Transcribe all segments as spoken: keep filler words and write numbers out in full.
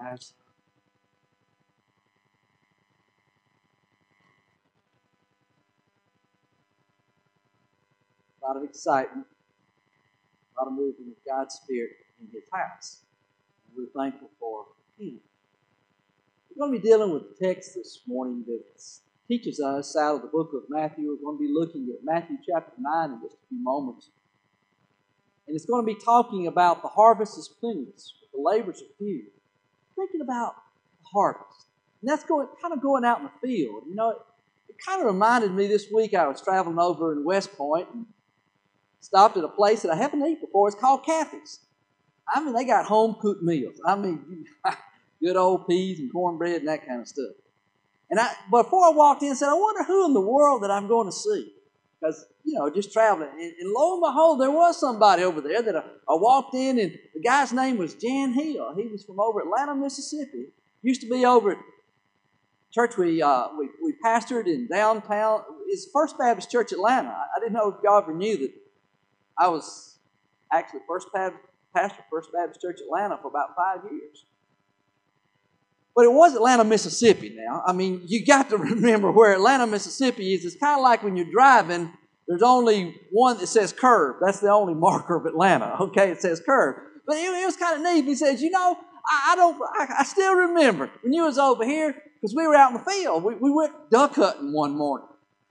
guys. A lot of excitement, a lot of moving of God's Spirit in His house. And we're thankful for Him. We're going to be dealing with the text this morning that teaches us out of the book of Matthew. We're going to be looking at Matthew chapter nine in just a few moments. And it's going to be talking about the harvest is plenteous, but the labors are few. Thinking about the harvest. And that's going kind of going out in the field. You know, it, it kind of reminded me this week I was traveling over in West Point and stopped at a place that I haven't eaten before. It's called Kathy's. I mean, they got home-cooked meals. I mean, good old peas and cornbread and that kind of stuff. And I, before I walked in, I said, I wonder who in the world that I'm going to see. Because, you know, just traveling. And, and lo and behold, there was somebody over there that I, I walked in, and the guy's name was Jan Hill. He was from over Atlanta, Mississippi. Used to be over at church we uh, we, we pastored in downtown. It's First Baptist Church Atlanta. I, I didn't know if y'all ever knew that I was actually First Baptist, pastor of First Baptist Church Atlanta for about five years. But it was Atlanta, Mississippi now. I mean, you got to remember where Atlanta, Mississippi is. It's kind of like when you're driving, there's only one that says curve. That's the only marker of Atlanta, okay? It says curve. But it, it was kind of neat. He says, you know, I, I don't, I, I still remember when you was over here, because we were out in the field. We, we went duck hunting one morning.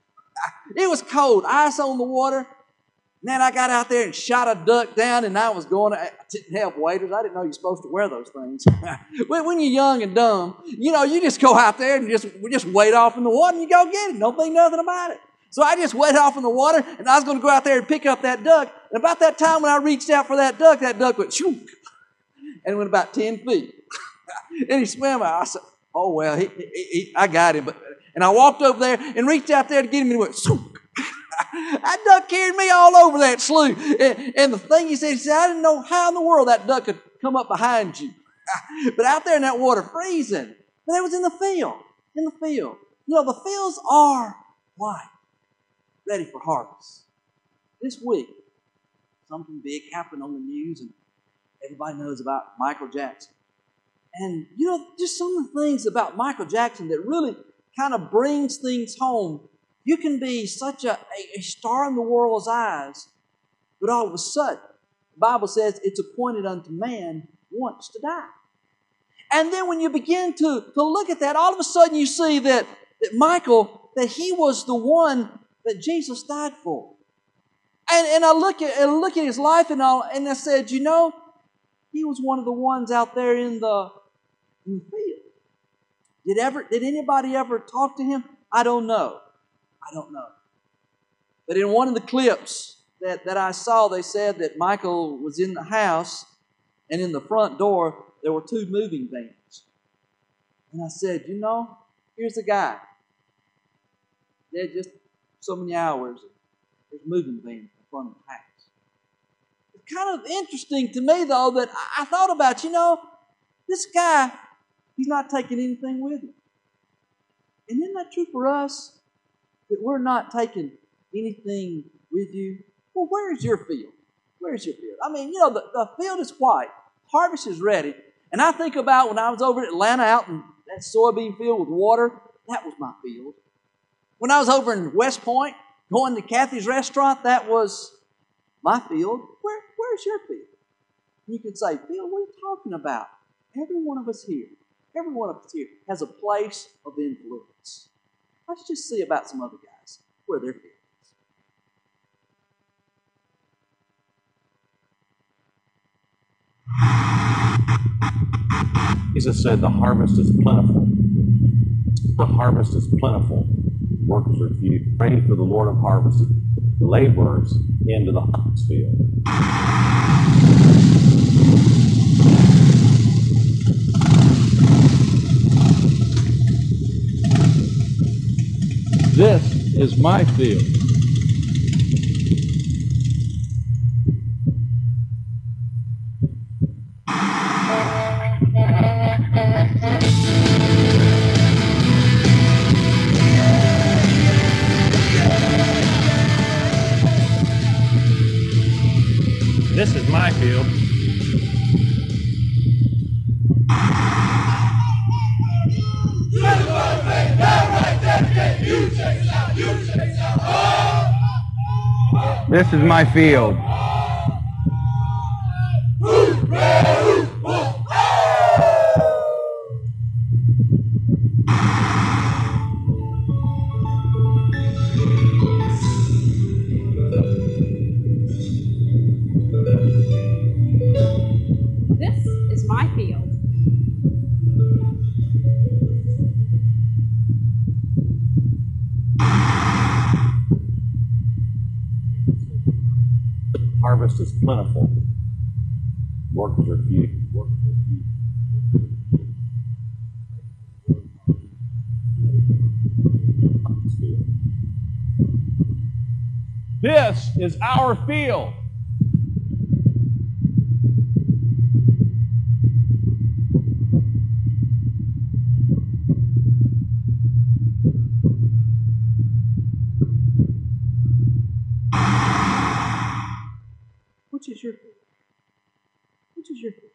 It was cold, ice on the water. And then I got out there and shot a duck down, and I was going to, I didn't have waders. I didn't know you're supposed to wear those things. When you're young and dumb, you know, you just go out there and just, just wade off in the water and you go get it. Don't think nothing about it. So I just waded off in the water, and I was going to go out there and pick up that duck. And about that time when I reached out for that duck, that duck went shoo, and went about ten feet. And he swam out. I said, oh, well, he, he, he, I got him. But, and I walked over there and reached out there to get him, and he went shoo. That duck carried me all over that slough. And, and the thing he said, he said, I didn't know how in the world that duck could come up behind you. But out there in that water freezing. But it was in the field. In the field. You know, the fields are white. Ready for harvest. This week, something big happened on the news, and everybody knows about Michael Jackson. And, you know, just some of the things about Michael Jackson that really kind of brings things home. You can be such a, a, a star in the world's eyes, but all of a sudden, the Bible says it's appointed unto man once to die. And then when you begin to, to look at that, all of a sudden you see that, that Michael, that he was the one that Jesus died for. And, and I look at I look at his life and all, and I said, you know, he was one of the ones out there in the, in the field. Did ever did anybody ever talk to him? I don't know. I don't know. But in one of the clips that, that I saw, they said that Michael was in the house, and in the front door, there were two moving vans. And I said, you know, here's a guy. Dead just so many hours. There's moving vans in front of the house. It's kind of interesting to me, though, that I, I thought about, you know, this guy, he's not taking anything with him. And isn't that true for us? That we're not taking anything with you. Well, where is your field? Where is your field? I mean, you know, the, the field is white. Harvest is ready. And I think about when I was over in Atlanta out in that soybean field with water, that was my field. When I was over in West Point going to Kathy's restaurant, that was my field. Where, where's your field? And you could say, Phil, what are you talking about? Every one of us here, every one of us here has a place of influence. Let's just see about some other guys, where their field is. Jesus said, the harvest is plentiful. The harvest is plentiful. Workers are few. Pray for the Lord of harvest, the laborers into the harvest field. This is my field. This is my field. This is my field. This is my field. Harvest is plentiful. Workers are few. Workers are few. This is our field. Which is your field? Which is your field?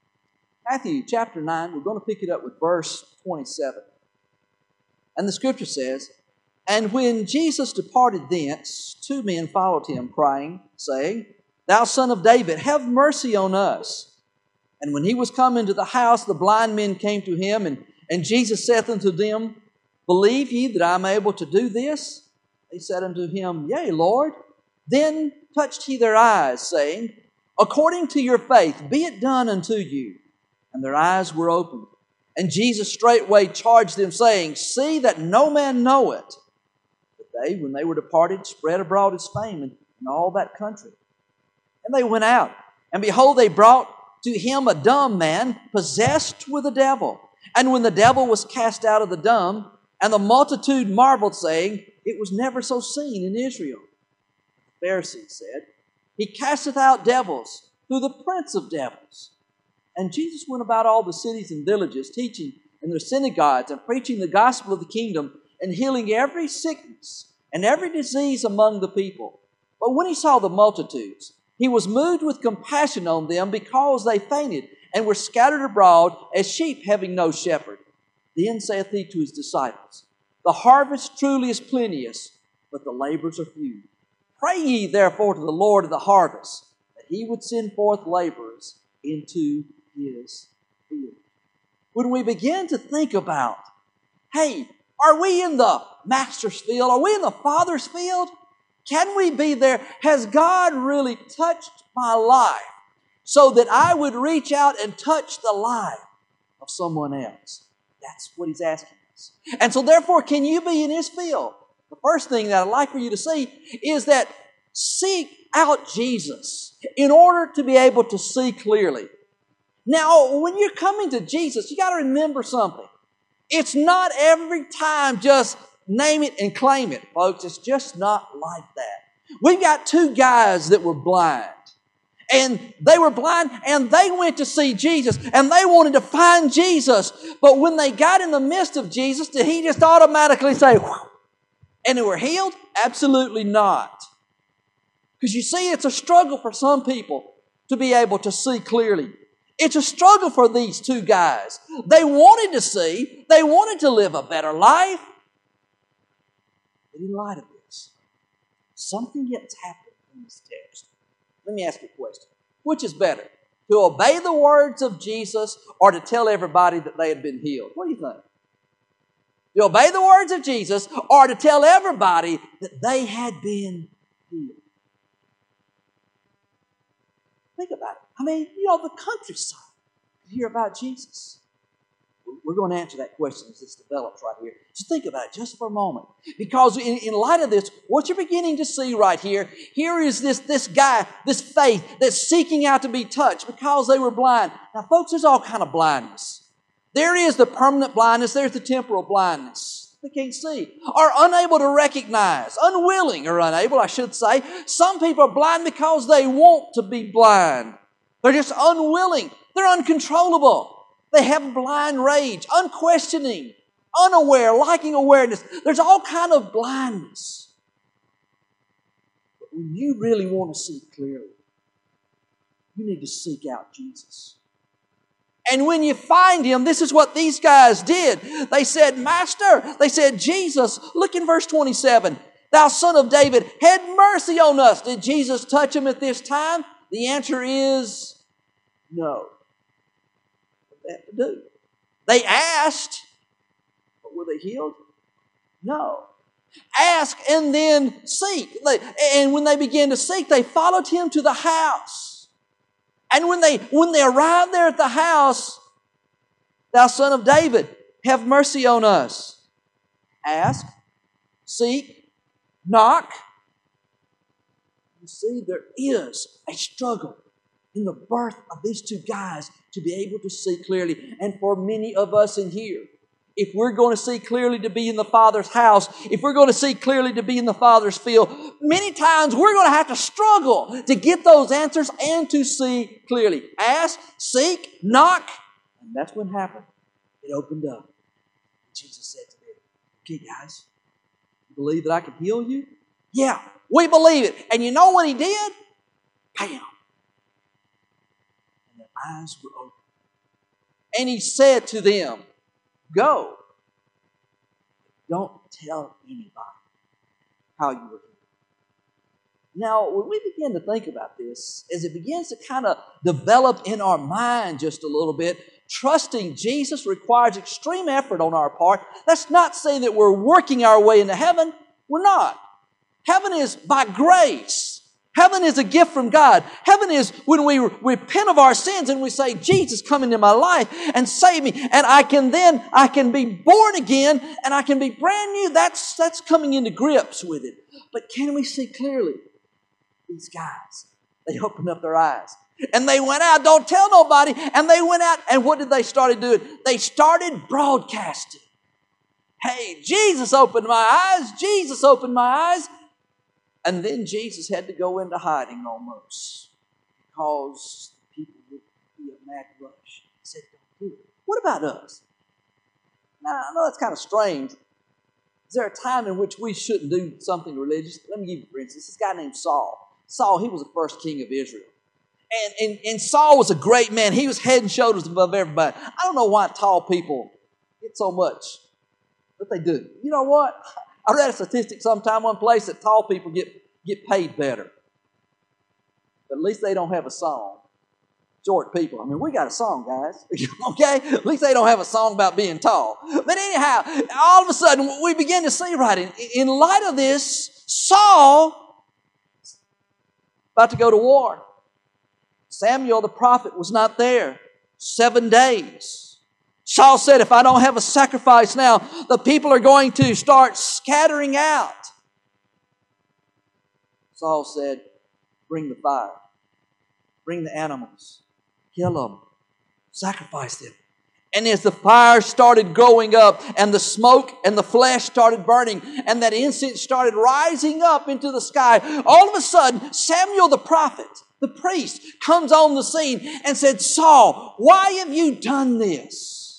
Matthew chapter nine, we're going to pick it up with verse twenty-seven. And the scripture says, "And when Jesus departed thence, two men followed him, crying, saying, Thou son of David, have mercy on us. And when he was come into the house, the blind men came to him, and, and Jesus saith unto them, Believe ye that I am able to do this? They said unto him, Yea, Lord. Then touched he their eyes, saying, According to your faith, be it done unto you. And their eyes were opened. And Jesus straightway charged them, saying, See that no man know it. But they, when they were departed, spread abroad his fame in, in all that country. And they went out, and behold, they brought to him a dumb man, possessed with a devil. And when the devil was cast out of the dumb, and the multitude marveled, saying, It was never so seen in Israel. The Pharisees said, He casteth out devils through the prince of devils. And Jesus went about all the cities and villages, teaching in their synagogues and preaching the gospel of the kingdom and healing every sickness and every disease among the people. But when he saw the multitudes, he was moved with compassion on them because they fainted and were scattered abroad as sheep having no shepherd. Then saith he to his disciples, The harvest truly is plenteous, but the laborers are few. Pray ye therefore to the Lord of the harvest, that he would send forth laborers into his field. When we begin to think about, hey, are we in the Master's field? Are we in the Father's field? Can we be there? Has God really touched my life so that I would reach out and touch the life of someone else? That's what he's asking us. And so therefore, can you be in his field? The first thing that I'd like for you to see is that seek out Jesus in order to be able to see clearly. Now, when you're coming to Jesus, you got to remember something. It's not every time just name it and claim it, folks. It's just not like that. We've got two guys that were blind. And they were blind and they went to see Jesus and they wanted to find Jesus. But when they got in the midst of Jesus, did he just automatically say, whew, and they were healed? Absolutely not. Because you see, it's a struggle for some people to be able to see clearly. It's a struggle for these two guys. They wanted to see, they wanted to live a better life. But in light of this, something yet happened in this text. Let me ask you a question. Which is better, to obey the words of Jesus or to tell everybody that they had been healed? What do you think? To obey the words of Jesus or to tell everybody that they had been healed? Think about it. I mean, you know, the countryside could hear about Jesus. We're going to answer that question as this develops right here. Just think about it just for a moment. Because in, in light of this, what you're beginning to see right here, here is this, this guy, this faith that's seeking out to be touched because they were blind. Now, folks, there's all kind of blindness. There is the permanent blindness. There's the temporal blindness. They can't see. Or unable to recognize. Unwilling or unable, I should say. Some people are blind because they want to be blind. They're just unwilling. They're uncontrollable. They have blind rage, unquestioning, unaware, lacking awareness. There's all kind of blindness. But when you really want to see clearly, you need to seek out Jesus. And when you find him, this is what these guys did. They said, Master, they said, Jesus, look in verse twenty-seven. Thou son of David, have mercy on us. Did Jesus touch him at this time? The answer is no. What did they have to do? They asked, but were they healed? No. Ask and then seek. And when they began to seek, they followed him to the house. And when they, when they arrived there at the house, thou son of David, have mercy on us. Ask, seek, knock. You see, there is a struggle in the birth of these two guys to be able to see clearly. And for many of us in here, if we're going to see clearly to be in the Father's house, if we're going to see clearly to be in the Father's field, many times we're going to have to struggle to get those answers and to see clearly. Ask, seek, knock. And that's what happened. It opened up. Jesus said to them, okay, guys, you believe that I can heal you? Yeah, we believe it. And you know what he did? Bam. And their eyes were open. And he said to them, go. Don't tell anybody how you were healed. Now, when we begin to think about this, as it begins to kind of develop in our mind just a little bit, trusting Jesus requires extreme effort on our part. That's not saying that we're working our way into heaven. We're not. Heaven is by grace. Heaven is a gift from God. Heaven is when we repent of our sins and we say, Jesus, come into my life and save me. And I can then, I can be born again and I can be brand new. That's, that's coming into grips with it. But can we see clearly? These guys, they opened up their eyes. And they went out, don't tell nobody. And they went out, and what did they start doing? They started broadcasting. Hey, Jesus opened my eyes. Jesus opened my eyes. And then Jesus had to go into hiding almost because people would be a mad rush. He said, don't do it. What about us? Now, I know it's kind of strange. Is there a time in which we shouldn't do something religious? Let me give you, for instance, this guy named Saul. Saul, he was the first king of Israel. And, and, and Saul was a great man. He was head and shoulders above everybody. I don't know why tall people get so much, but they do. You know what? I read a statistic sometime one place that tall people get, get paid better. But at least they don't have a song. Short people. I mean, we got a song, guys. Okay? At least they don't have a song about being tall. But anyhow, all of a sudden, we begin to see right in, in light of this, Saul about to go to war. Samuel the prophet was not there. Seven days. Saul said, if I don't have a sacrifice now, the people are going to start scattering out. Saul said, bring the fire. Bring the animals. Kill them. Sacrifice them. And as the fire started going up and the smoke and the flesh started burning and that incense started rising up into the sky, all of a sudden Samuel the prophet, the priest, comes on the scene and said, Saul, why have you done this?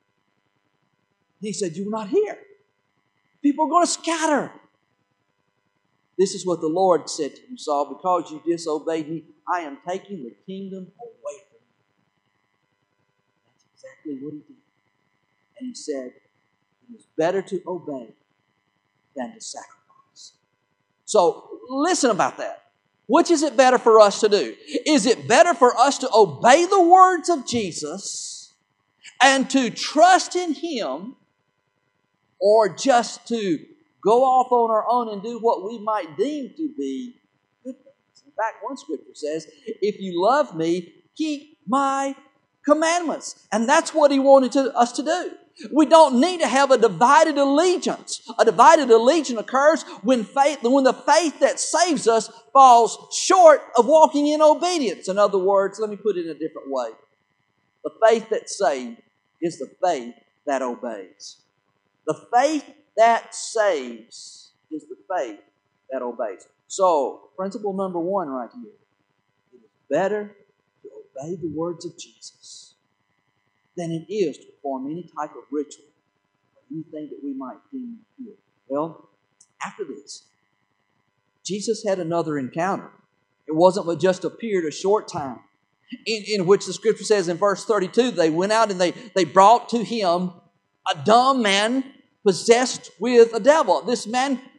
He said, you were not here. People are going to scatter. This is what the Lord said to you, Saul, because you disobeyed me, I am taking the kingdom away from you. That's exactly what he did. And he said, it is better to obey than to sacrifice. So listen about that. Which is it better for us to do? Is it better for us to obey the words of Jesus and to trust in Him, or just to go off on our own and do what we might deem to be good things? In fact, one scripture says, if you love me, keep my commandments. And that's what He wanted to, us to do. We don't need to have a divided allegiance. A divided allegiance occurs when faith, when the faith that saves us falls short of walking in obedience. In other words, let me put it in a different way. The faith that saved is the faith that obeys. The faith that saves is the faith that obeys. So, principle number one right here. It is better to obey the words of Jesus than it is to perform any type of ritual or anything that we might deem good. Well, after this, Jesus had another encounter. It wasn't but just appeared a short time, in, in which the scripture says in verse thirty-two, they went out and they, they brought to him a dumb man possessed with a devil. This man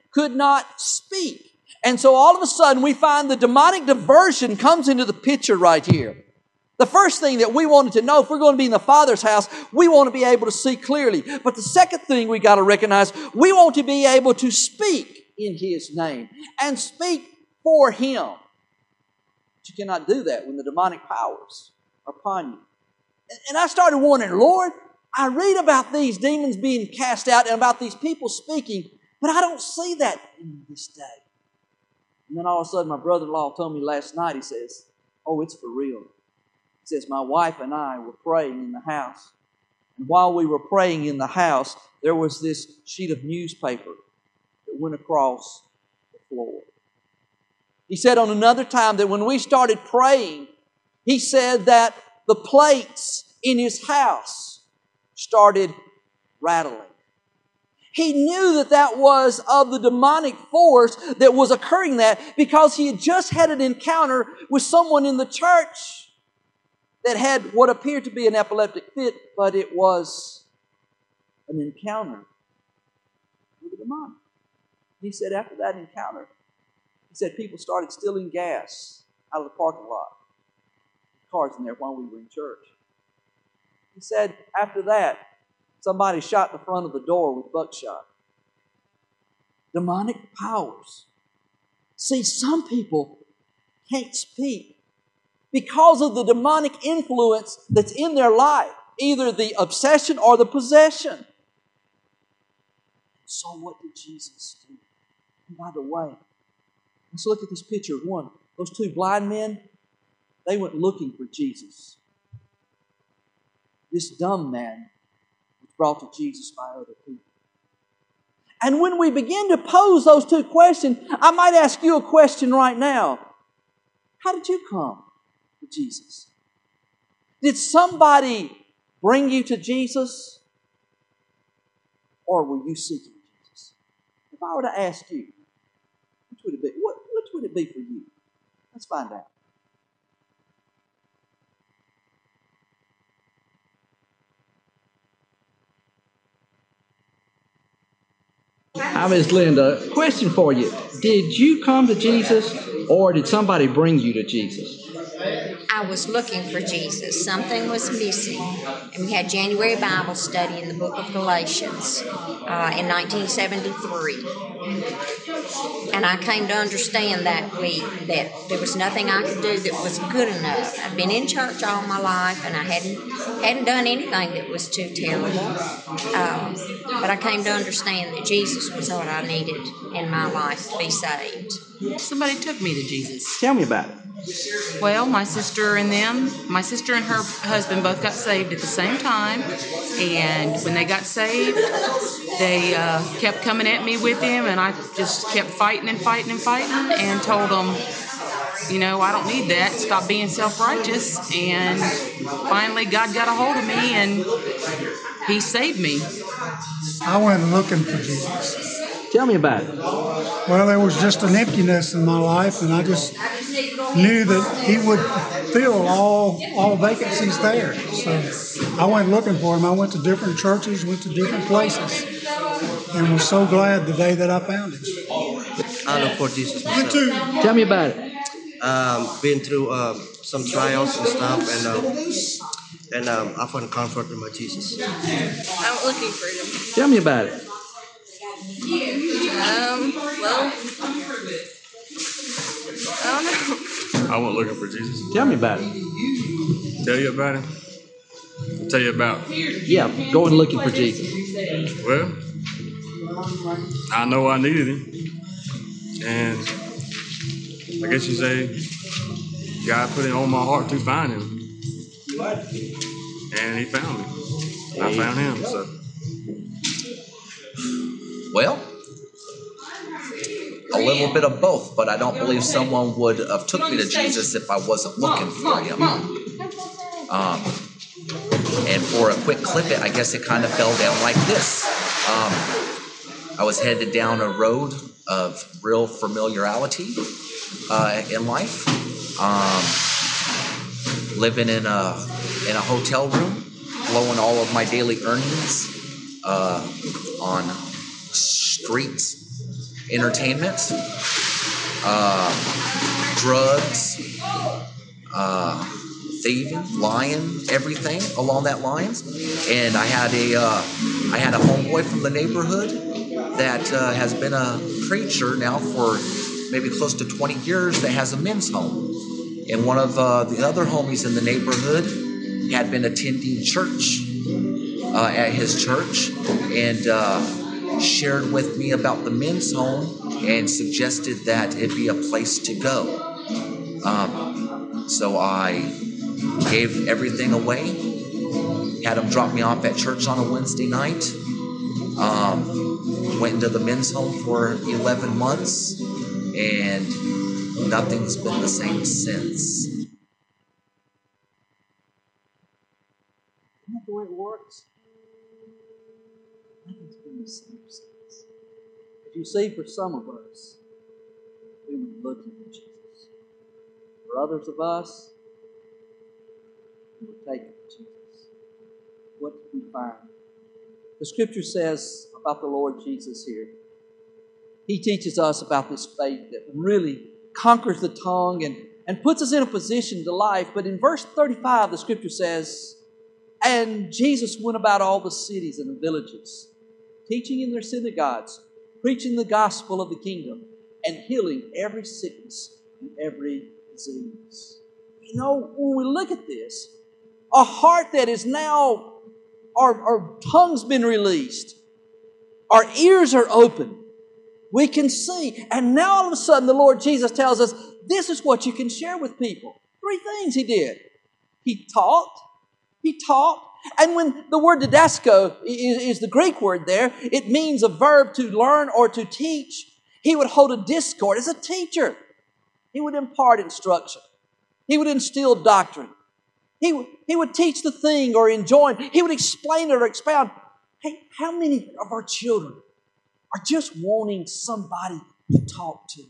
could not speak. And so all of a sudden we find the demonic diversion comes into the picture right here. The first thing that we wanted to know, if we're going to be in the Father's house, we want to be able to see clearly. But the second thing we got to recognize, we want to be able to speak in His name and speak for Him. But you cannot do that when the demonic powers are upon you. And I started wondering, Lord, I read about these demons being cast out and about these people speaking, but I don't see that in this day. And then all of a sudden my brother-in-law told me last night, he says, oh, it's for real. He says, my wife and I were praying in the house. And while we were praying in the house, there was this sheet of newspaper that went across the floor. He said on another time that when we started praying, he said that the plates in his house started rattling. He knew that that was of the demonic force that was occurring that because he had just had an encounter with someone in the church that had what appeared to be an epileptic fit, but it was an encounter with a demonic. He said after that encounter, he said people started stealing gas out of the parking lot. Cars in there while we were in church. He said after that, somebody shot the front of the door with buckshot. Demonic powers. See, some people can't speak because of the demonic influence that's in their life, either the obsession or the possession. So what did Jesus do? And by the way, let's look at this picture of one. Those two blind men, they went looking for Jesus. This dumb man was brought to Jesus by other people. And when we begin to pose those two questions, I might ask you a question right now. How did you come to Jesus? Did somebody bring you to Jesus? Or were you seeking Jesus? If I were to ask you, which would it be? What, which would it be for you? Let's find out. Hi, Miss Linda. Question for you. Did you come to Jesus or did somebody bring you to Jesus? I was looking for Jesus. Something was missing. And we had January Bible study in the book of Galatians uh, in nineteen seventy-three. And I came to understand that week that there was nothing I could do that was good enough. I've been in church all my life and I hadn't hadn't done anything that was too terrible. Um, but I came to understand that Jesus was what I needed in my life to be saved. Somebody took me to Jesus. Tell me about it. Well, my sister and them, my sister and her husband both got saved at the same time. And when they got saved, they uh, kept coming at me with him. And I just kept fighting and fighting and fighting and told them, you know, I don't need that. Stop being self-righteous. And finally, God got a hold of me and He saved me. I went looking for Jesus. Tell me about it. Well, there was just an emptiness in my life, and I just knew that He would fill all all vacancies there. So I went looking for Him. I went to different churches, went to different places, and was so glad the day that I found Him. I look for Jesus myself. You too. Tell me about it. Um, been through um, some trials and stuff, and um, and um, I found comfort in my Jesus. I'm looking for Him. Tell me about it. Um, well, I don't know. I went looking for Jesus. Tell me about it. Tell you about him? I'll tell you about. Yeah, going looking for Jesus. Well, I know I needed him. And I guess you say God put it on my heart to find him. And he found me. I found him, so. Well, a little bit of both, but I don't believe someone would have took me to Jesus if I wasn't looking for him. Um, and for a quick clip it, I guess it kind of fell down like this. Um, I was headed down a road of real familiarity uh, in life, um, living in a in a hotel room, blowing all of my daily earnings uh, on streets entertainment, uh, drugs, uh, thieving, lying, everything along that lines. And I had a uh, I had a homeboy from the neighborhood that uh, has been a preacher now for maybe close to twenty years that has a men's home. And one of uh, the other homies in the neighborhood had been attending church uh, at his church and uh, shared with me about the men's home and suggested that it be a place to go. Um, so I gave everything away, had him drop me off at church on a Wednesday night, um, went into the men's home for eleven months, and nothing's been the same since. Isn't that the way it works? Nothing's been the same since. As you see, for some of us, we were looking for Jesus. For others of us, we were taken to Jesus. What did we find? The Scripture says about the Lord Jesus here, He teaches us about this faith that really conquers the tongue and, and puts us in a position to life. But in verse thirty-five, the Scripture says, and Jesus went about all the cities and the villages, teaching in their synagogues, preaching the gospel of the kingdom, and healing every sickness and every disease. You know, when we look at this, a heart that is now, our, our tongue's been released, our ears are open, we can see. And now all of a sudden the Lord Jesus tells us, this is what you can share with people. Three things He did. He taught. He taught. And when the word didasco is, is the Greek word there, it means a verb to learn or to teach. He would hold a discourse as a teacher. He would impart instruction. He would instill doctrine. He would, he would teach the thing or enjoin. He would explain it or expound. Hey, how many of our children are just wanting somebody to talk to?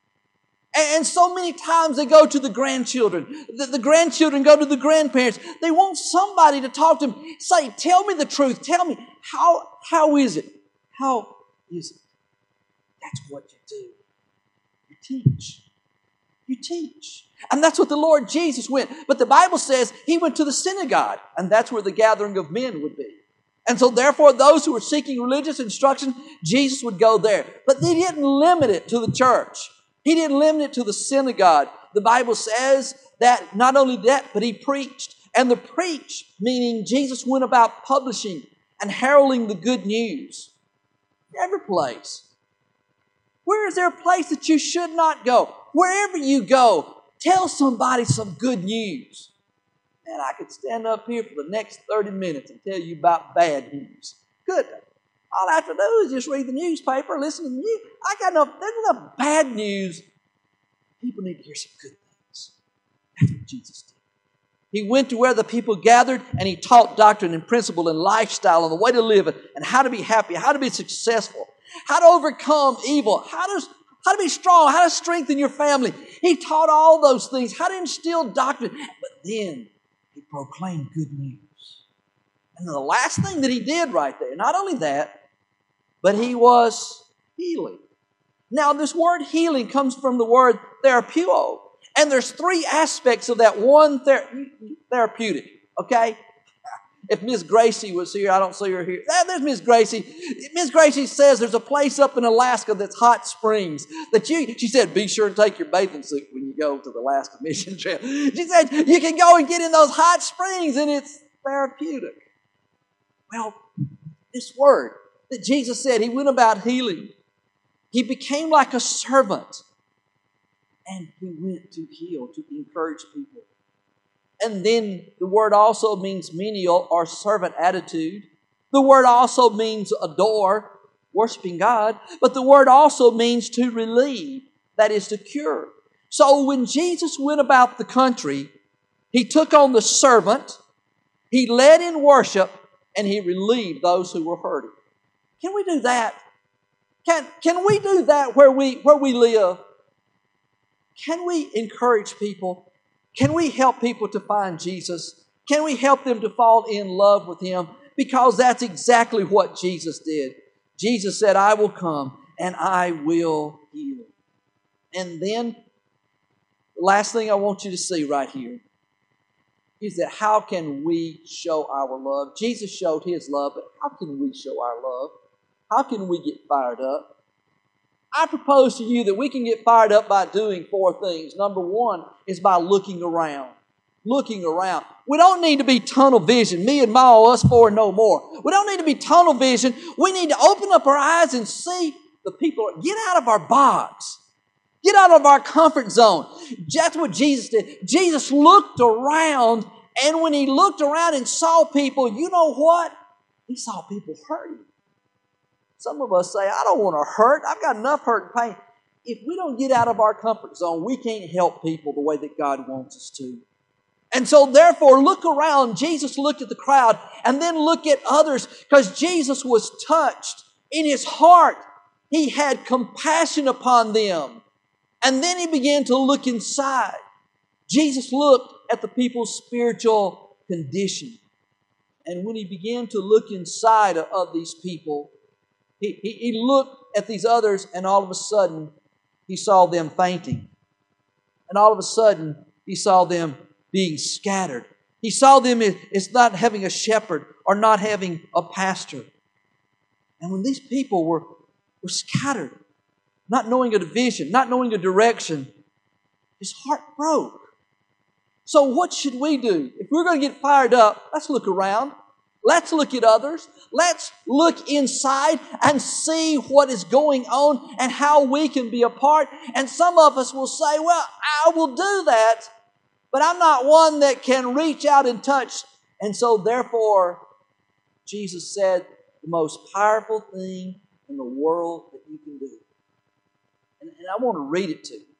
And so many times they go to the grandchildren. The, the grandchildren go to the grandparents. They want somebody to talk to them. Say, tell me the truth. Tell me, how, how is it? How is it? That's what you do. You teach. You teach. And that's what the Lord Jesus went. But the Bible says He went to the synagogue, and that's where the gathering of men would be. And so therefore, those who were seeking religious instruction, Jesus would go there. But He didn't limit it to the church. He didn't limit it to the synagogue. The Bible says that not only that, but He preached. And the preach, meaning Jesus went about publishing and heralding the good news. Every place. Where is there a place that you should not go? Wherever you go, tell somebody some good news. Man, I could stand up here for the next thirty minutes and tell you about bad news. Good. All I have to do is just read the newspaper, listen to the news. I got enough, there's enough bad news. People need to hear some good things. That's what Jesus did. He went to where the people gathered and He taught doctrine and principle and lifestyle and the way to live it and how to be happy, how to be successful, how to overcome evil, how to, how to be strong, how to strengthen your family. He taught all those things, how to instill doctrine. But then He proclaimed good news. And the last thing that He did right there, not only that, but He was healing. Now, this word healing comes from the word therapeuo. And there's three aspects of that one ther- therapeutic, okay? If Miss Gracie was here, I don't see her here. Ah, there's Miss Gracie. Miss Gracie says there's a place up in Alaska that's hot springs. That you, she said, be sure to take your bathing suit when you go to the Alaska mission trip. She said, you can go and get in those hot springs and it's therapeutic. Well, this word that Jesus said, He went about healing. He became like a servant. And He went to heal, to encourage people. And then the word also means menial or servant attitude. The word also means adore, worshiping God. But the word also means to relieve, that is to cure. So when Jesus went about the country, He took on the servant, He led in worship, and He relieved those who were hurting. Can we do that? Can, can we do that where we, where we live? Can we encourage people? Can we help people to find Jesus? Can we help them to fall in love with Him? Because that's exactly what Jesus did. Jesus said, I will come and I will heal. And then, the last thing I want you to see right here is that how can we show our love? Jesus showed His love, but how can we show our love? How can we get fired up? I propose to you that we can get fired up by doing four things. Number one is by looking around. Looking around. We don't need to be tunnel vision. Me and Ma, us four, no more. We don't need to be tunnel vision. We need to open up our eyes and see the people. Get out of our box. Get out of our comfort zone. That's what Jesus did. Jesus looked around, and when He looked around and saw people, you know what? He saw people hurting. Some of us say, I don't want to hurt. I've got enough hurt and pain. If we don't get out of our comfort zone, we can't help people the way that God wants us to. And so therefore, look around. Jesus looked at the crowd and then look at others, because Jesus was touched in His heart. He had compassion upon them. And then He began to look inside. Jesus looked at the people's spiritual condition. And when He began to look inside of, of these people, He, he, he looked at these others, and all of a sudden, He saw them fainting. And all of a sudden, He saw them being scattered. He saw them as not having a shepherd or not having a pastor. And when these people were, were scattered, not knowing a division, not knowing a direction, His heart broke. So what should we do? If we're going to get fired up, let's look around. Let's look at others. Let's look inside and see what is going on and how we can be a part. And some of us will say, well, I will do that, but I'm not one that can reach out and touch. And so therefore, Jesus said the most powerful thing in the world that you can do. And, and I want to read it to you.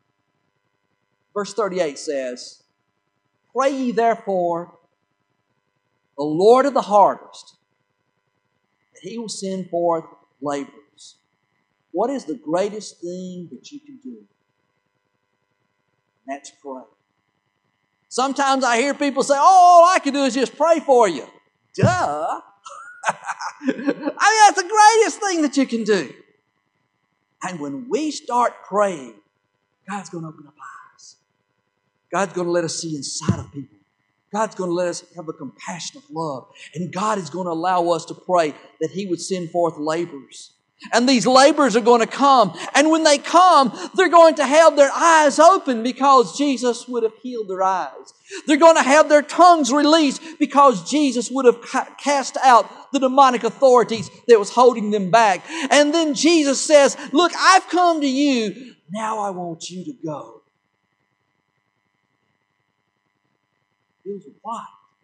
Verse thirty-eight says, Pray ye therefore the Lord of the harvest, that He will send forth laborers. What is the greatest thing that you can do? And that's pray. Sometimes I hear people say, oh, all I can do is just pray for you. Duh. I mean, that's the greatest thing that you can do. And when we start praying, God's going to open up eyes. God's going to let us see inside of people. God's going to let us have a compassion of love. And God is going to allow us to pray that He would send forth laborers. And these laborers are going to come. And when they come, they're going to have their eyes open because Jesus would have healed their eyes. They're going to have their tongues released because Jesus would have ca- cast out the demonic authorities that was holding them back. And then Jesus says, look, I've come to you. Now I want you to go. Here's what?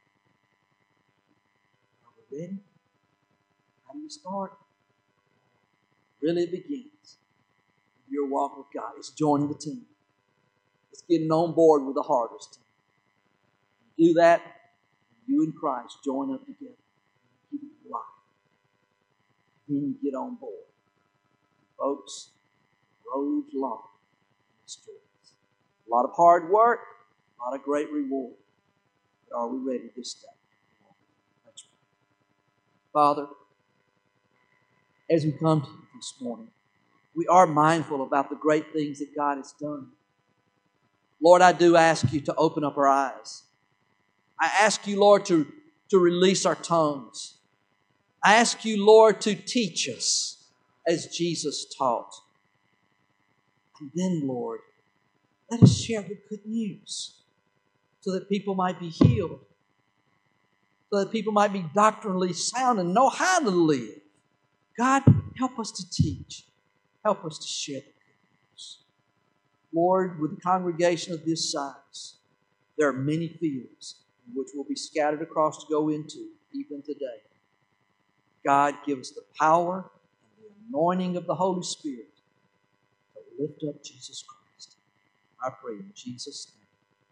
Are we ready? How do you start? Really, it begins with your walk with God. It's joining the team. It's getting on board with the harvest team. You do that, you and Christ join up together. Give you life. Then you get on board. Folks, the road's long. It's a lot of hard work, a lot of great reward. But are we ready this day? Let's pray. Father, as we come to you this morning, we are mindful about the great things that God has done. Lord, I do ask you to open up our eyes. I ask you, Lord, to, to release our tongues. I ask you, Lord, to teach us as Jesus taught. And then, Lord, let us share the good news so that people might be healed, so that people might be doctrinally sound and know how to live. God, help us to teach. Help us to share the good news. Lord, with a congregation of this size, there are many fields in which we'll be scattered across to go into, even today. God, give us the power and the anointing of the Holy Spirit to lift up Jesus Christ. I pray in Jesus' name.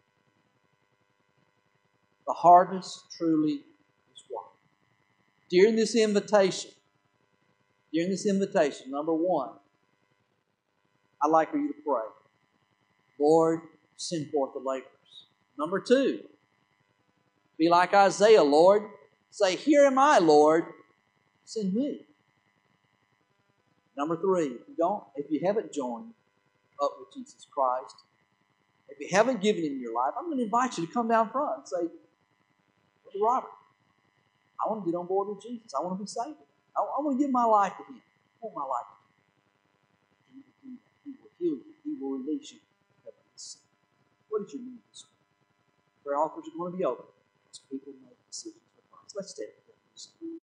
The harvest truly is wide. During this invitation, during this invitation, number one, I'd like for you to pray, Lord, send forth the laborers. Number two, be like Isaiah, Lord. Say, here am I, Lord. Send me. Number three, if you don't, if you haven't joined up with Jesus Christ, if you haven't given Him your life, I'm going to invite you to come down front and say, Brother Robert, I want to get on board with Jesus. I want to be saved. I, I want to give my life to Him. I want my life to Him. He will do that. He will heal you. He will release you from heavenly sin. What is your need this week? Prayer offers are going to be open as people make decisions for Christ. Let's stand together.